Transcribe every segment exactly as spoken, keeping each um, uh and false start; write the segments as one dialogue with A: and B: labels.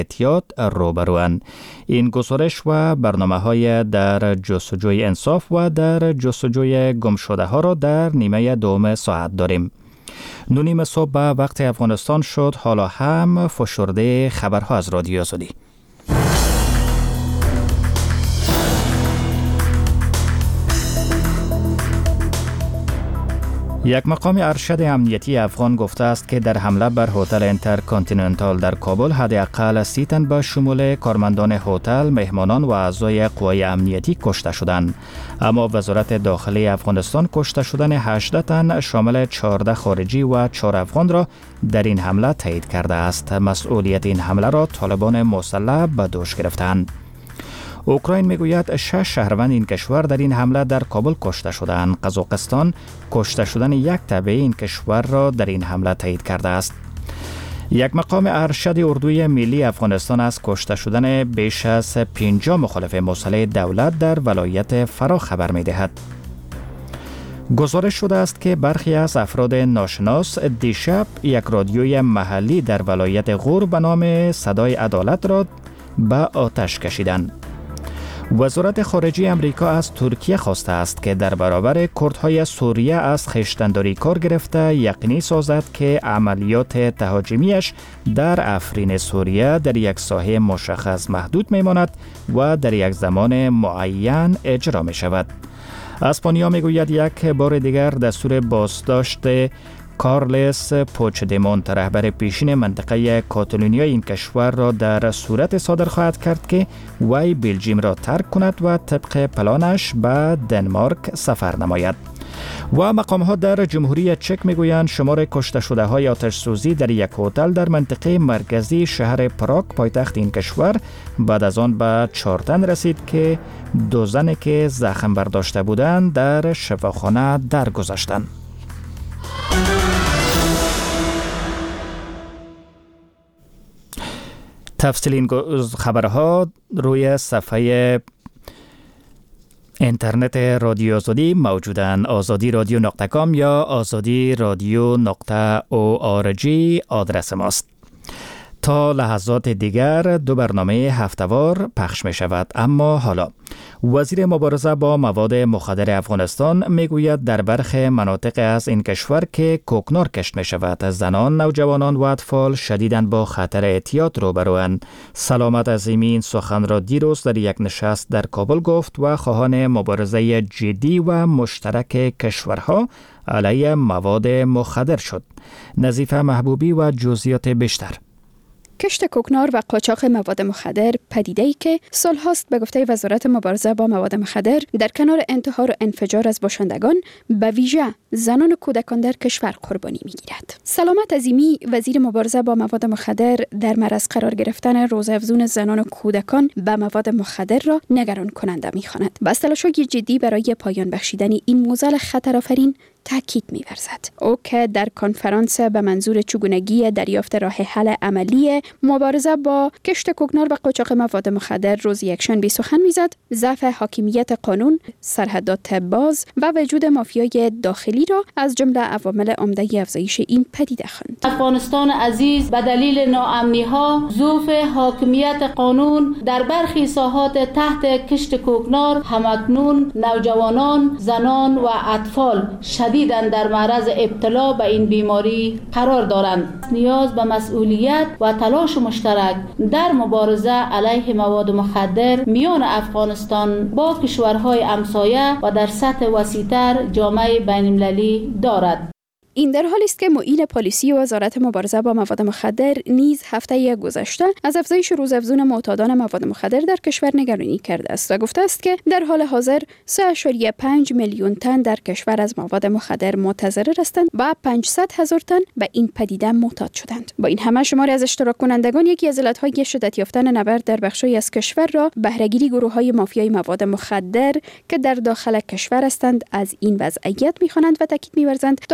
A: اعتیاد روبروند. این گزارش و برنامه‌های در جستجوی انصاف و در جستجوی گمشده ها را در نیمه دوم ساعت داریم. نونیم صبح به وقت افغانستان شد. حالا هم فشرده خبرها از رادیو آزادی. یک مقام ارشد امنیتی افغان گفته است که در حمله بر هتل انترکانتیننتال در کابل حداقل سی تن به شمول کارمندان هتل، مهمانان و اعضای قوای امنیتی کشته شدند. اما وزارت داخلی افغانستان کشته شدن هجده تن شامل چهارده خارجی و چهار افغان را در این حمله تایید کرده است. مسئولیت این حمله را طالبان مسلح به دوش گرفتند. اوکراین میگوید شش شهروند این کشور در این حمله در کابل کشته شدند. قزاقستان کشته شدن یک تبع این کشور را در این حمله تایید کرده است. یک مقام ارشد اردوی ملی افغانستان از کشته شدن بیش از پنجاه مخالف مسلح دولت در ولایت فرا خبر می‌دهد. گزارش شده است که برخی از افراد ناشناس دیشب یک رادیوی محلی در ولایت غور به نام صدای عدالت را به آتش کشیدند. وزارت خارجه امریکا از ترکیه خواسته است که در برابر کردهای سوریه از خویشتن‌داری کار گرفته یقینی سازد که عملیات تهاجمیش در افرین سوریه در یک ساحه مشخص محدود میماند و در یک زمان معین اجرا می شود. اسپانیا میگوید یک بار دیگر دستور بازداشت کارلس پوچدمونت رهبر پیشین منطقه کاتالونیا این کشور را در صورت صادر خواهد کرد که وی بلژیم را ترک کند و طبق پلانش به دنمارک سفر نماید. و مقام ها در جمهوری چک میگویند شمار کشته شده های آتش سوزی در یک هتل در منطقه مرکزی شهر پراگ پایتخت این کشور بعد از آن به چهار تن رسید که دو زنی که زخم برداشته بودند در شفاخانه درگذشتند. تفصیل این خبرها روی صفحه اینترنت رادیو آزادی موجودند. آزادی رادیو نقطه کام یا آزادی رادیو نقطه او آر جی آدرس ماست. تا لحظات دیگر دو برنامه هفته‌وار پخش می شود. اما حالا وزیر مبارزه با مواد مخدر افغانستان میگوید در برخی مناطق از این کشور که کوکنار کشت می شود زنان، نوجوانان و اطفال شدیداً با خطر اعتیاد روبروند. سلامت عظیمی این سخن را دیروز در یک نشست در کابل گفت و خواهان مبارزه جدی و مشترک کشورها علیه مواد مخدر شد. نظیفه محبوبی و جزئیات بیشتر.
B: کشت کوکنار و قاچاق مواد مخدر پدیده‌ای که سال‌هاست به گفته وزارت مبارزه با مواد مخدر در کنار انتحار و انفجار از باشندگان به ویژه زنان و کودکان در کشور قربانی می‌گیرد. سلامت عظیمی وزیر مبارزه با مواد مخدر در معرض قرار گرفتن روزافزون زنان و کودکان به مواد مخدر را نگران کننده می‌خواند. با تلاش‌های جدی برای پایان بخشیدن این معضل خطرآفرین تاکید می‌ورزد. او که در کنفرانس به منظور چگونگی دریافت راه حل عملی مبارزه با کشت کوکنار و قاچاق مواد مخدر روز یکشنبه سخن می‌زد، ضعف حاکمیت قانون، سرحدات باز و وجود مافیای داخلی را از جمله عوامل عمده افزایش این پدیده خواند.
C: افغانستان عزیز به دلیل ناامنی‌ها، ضعف حاکمیت قانون در برخی ساحات تحت کشت کوکنار همکنون نوجوانان، زنان و اطفال شدیداً در معرض ابتلا به این بیماری قرار دارند. نیاز به مسئولیت و تلاش مشترک در مبارزه علیه مواد مخدر میان افغانستان با کشورهای همسایه و در سطح وسیع‌تر جامعه بین‌المللی دارد.
B: این در حالی است که معین پالیسی وزارت مبارزه با مواد مخدر نیز هفته گذشته از افزایش روزافزون معتادان مواد مخدر در کشور نگرانی کرده است و گفته است که در حال حاضر سه ممیز پنج میلیون تن در کشور از مواد مخدر متضرر هستند و پانصد هزار تن به این پدیده معتاد شدند. با این همه شماری از اشتراک کنندگان یکی از علتهای شدت یافتن نبرد در بخشی از کشور را بهره‌گیری گروه‌های مافیای مواد مخدر که در داخل کشور هستند از این وضعیت می‌خوانند و تاکید می‌ورزند تا هنگامی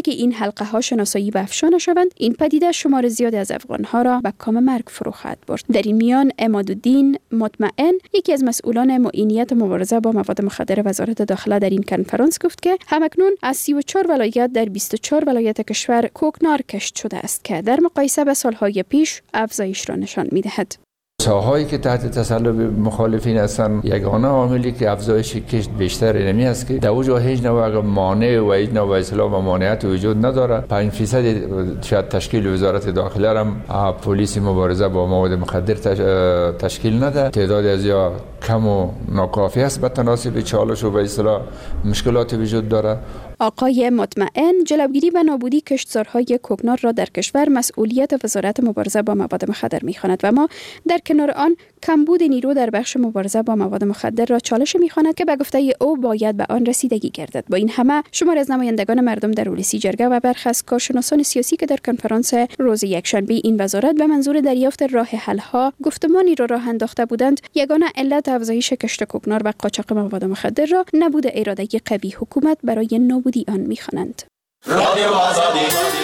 B: که این حلقه ها شناسایی و افشا نشوند، این پدیده شمار زیادی از افغان ها را به کام مرگ فرو خواهد برد. در این میان عمادالدین مطمئن، یکی از مسئولان معینیت مبارزه با مواد مخدر وزارت داخله، در این کنفرانس گفت که همکنون از سی و چهار ولایت در بیست و چهار ولایت کشور کوکنار کشت شده است که در مقایسه به سالهای پیش افزایش را نشان می‌دهد.
D: ساحه‌ای که تحت تسلط مخالفین هستند، یگانه عاملی که افزایش کشت بیشتر اینمی است که در اوجا هیچ نوع مانع و هیچ نوع اصلاح و مانعیت وجود نداره. پنج درصد شاید تشکیل وزارت داخله هم پلیس مبارزه با مواد مخدر تشکیل نده. تعداد از یا کم و ناکافی است به تناسب چالش و به اصلاح مشکلات وجود داره.
B: آقای مطمئن جلوگیری و نابودی کشتزارهای کوکنار را در کشور مسئولیت وزارت مبارزه با مواد مخدر می‌خواند و ما در کنار آن کمبود نیرو در بخش مبارزه با مواد مخدر را چالش می‌خواند که به گفته او باید به آن رسیدگی گردد. با این همه شمار از نمایندگان مردم در اولسی جرگه و برخی از کارشناسان سیاسی که در کنفرانس روز یکشنبه این وزارت به منظور دریافت راه حل‌ها گفتمانی را راه انداخته بودند، یگانه علت افزایش کشت کوکنار و قاچاق مواد مخدر را نبود اراده قوی حکومت برای نابودی آن می‌خوانند. رادیو آزادی.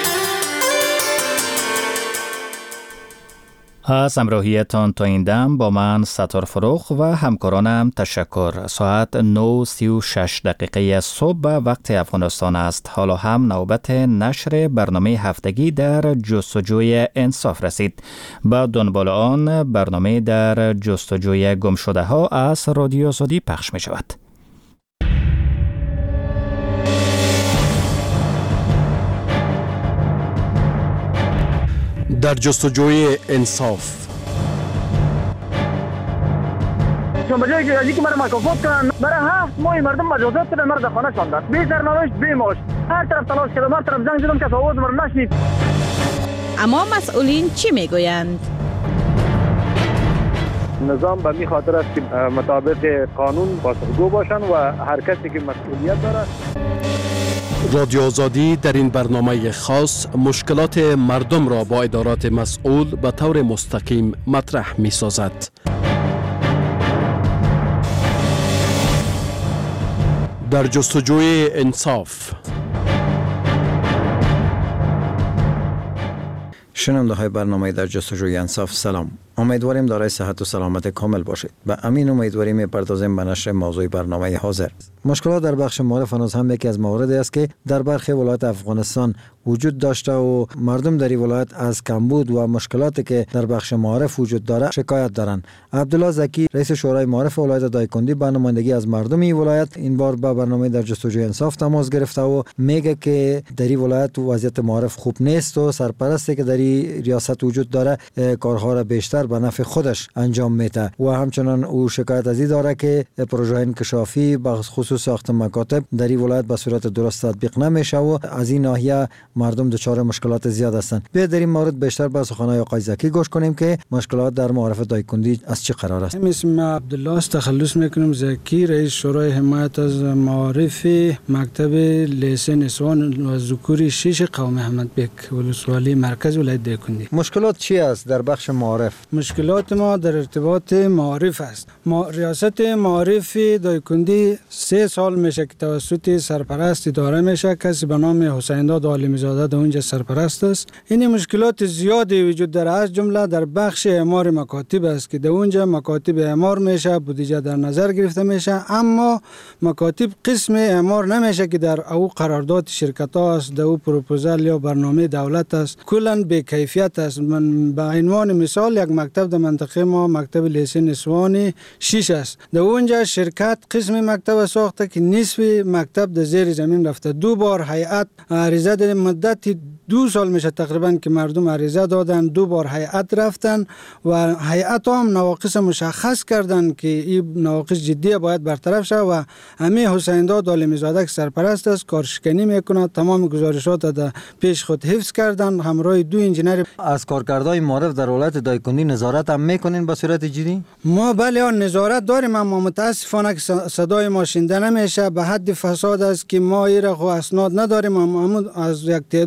A: از همراهیتان تا این دم با من ستار فروخ و همکارانم تشکر. ساعت نه و سی و شش دقیقه صبح به وقت افغانستان است. حالا هم نوبت نشر برنامه هفتگی در جستجوی انصاف رسید. با دنبال آن برنامه در جستجوی گمشده ها از رادیو آزادی پخش می شود.
E: در جستجوی انصاف.
F: چون بجای که ازی که مرا مکافات کنن، برای هفت ماه مردم مجازات کردن، مرا در خانه شاندن، بی سرنوشت بی معاش. هر طرف تلاش کردم، هر طرف زنگ زدم که آواز مرا نشنید.
G: اما مسئولین چی میگویند؟
F: نظام به می خاطر است که مطابق قانون پاسخگو باشن و هر کسی که مسئولیت داره.
E: رادیو آزادی در این برنامه خاص مشکلات مردم را با ادارات مسئول به طور مستقیم مطرح می سازد. در جستجوی انصاف.
H: شنونده های برنامه در جستجوی انصاف، سلام. امیدواریم دارای صحت و سلامت کامل باشید. به امین امیدواریم می‌پردازیم به نشر موضوع برنامه حاضر. مشکلات در بخش معارف هنوز هم یکی از مواردی است که در برخی ولایات افغانستان وجود داشته و مردم در این ولایت از کمبود و مشکلاتی که در بخش معارف وجود داره شکایت دارند. عبدالله زکی رئیس شورای معارف ولایت دایکنی به نمایندگی از مردم این ولایت این بار با برنامه در جستجوی انصاف تماس گرفته و میگه که در این ولایت وضعیت معارف خوب نیست و سرپرستی که در این ریاست وجود داره کارها را بیشتر به نفع خودش انجام میده و همچنان او شکایت از این داره که پروژه انکشافی به خصوص ساخت مکاتب در این ولایت به صورت درست تطبیق نمیشه و از این ناحیه مردم دچار مشکلات زیاد هستند. بیا در این مورد بیشتر به سخنان آقای زکی گوش کنیم که مشکلات در معارف دایکندی از چه قرار است.
I: اسم عبدالله است، تخلص میکنم زکی، رئیس شورای حمایت از معارف مکتب لیسن نسوان و ذکوری شش قوم احمد بک ولسوالی مرکز ولایت دایکندی.
H: مشکلات چی است در بخش معارف؟
I: مشکلات ما در ارتباط معارف است. ما ریاست معارف دایکندی سه سال میشه که توسط سرپرست اداره میشه، کسی به نام حسین داد عالمی زاده در اونجا سرپرست است. این مشکلات زیادی وجود داره، از جمله در بخش اعمار مکاتب است که در اونجا مکاتب اعمار میشه، بودجه در نظر گرفته میشه، اما مکاتب قسم اعمار نمیشه که در او قرارداد شرکت ها است، در او پروپوزال یا برنامه دولت است، کلا به کیفیت است. من به عنوان مثال یک مکتب در منطقه ما مکتب لیسن نسوانی شش است، در اونجا شرکت قسم مکتب ساخته که نصف مکتب در زیر زمین رفته. دو بار هیئت عریضه در مدت دو سال میشه تقریبا که مردم عریضه دادن، دو بار هیئت رفتن و هیئت هم نواقص مشخص کردن که این نواقص جدی باید برطرف شه و همه حسین داد عالمی زاده که سرپرست است کارشکنی میکنه، تمام گزارشات در پیش خود حفظ کردن همراه دو انجینر.
H: از کارکردهای معارف در ولایت دایکنی نظارت هم میکنین به صورت جدی؟
I: ما بله نظارت داریم، اما متاسفانه که صدای ما شنیده نمیشه، به حد فساد است که ما ایره خو اسناد نداریم، اما از یک تعدادی در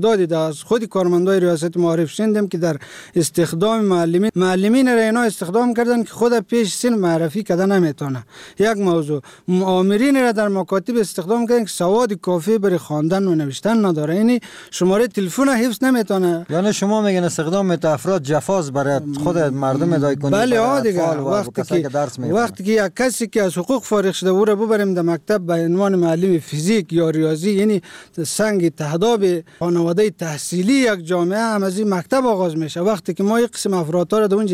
I: از خود کارمندای ریاست معارف شنیدم که در استخدام معلمین معلمین را اینا استخدام کردن که خود پیش سن معرفی کردن نمیتونه. یک موضوع آمرین را در مکاتب استخدام کردن که سواد کافی برای خواندن و نوشتن نداره، یعنی شماره تلفن حفظ نمیتونه.
H: یعنی شما میگن استخدام میت افراد جفاز برای خود مردم دایکنی.
I: بله ها دیگه، وقتی که وقتی که یک کسی که از حقوق فارغ شده او را ببریم در مکتب به عنوان معلم فیزیک یا ریاضی، یعنی سنگ تهداب خانواده تحصیلی یک جامعه هم از این مکتب آغاز میشه. وقتی که ما یک قسم افراد را در